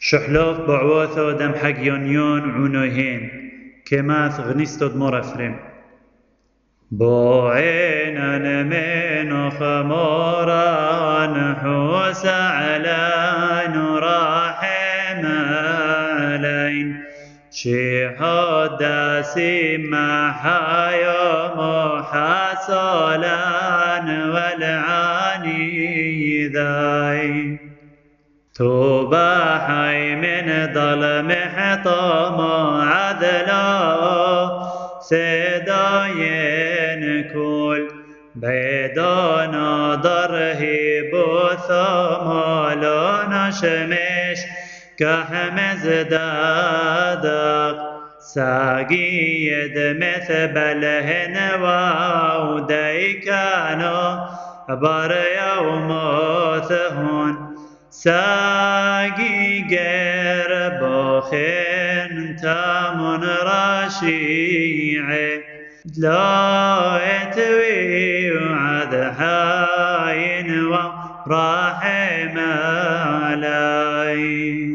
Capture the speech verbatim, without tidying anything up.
شحلوف بعوثو دم حق يونيون عنوهين كماث غنيستو دمور افرم بوعينا من خمورا نحوس على نراحم علين شيحود داسيما حيوم حصولان والعاني ذاين توبا حي من ظلم حطم عدلا سداين كل بيدان ضره بثمالون شمش كحمز دادق ساقيد مثبلهن ووديكانو بر يومثهن ساقي غير بخن تامن رشيعي لا يتوي وعد حاين ورحم علي.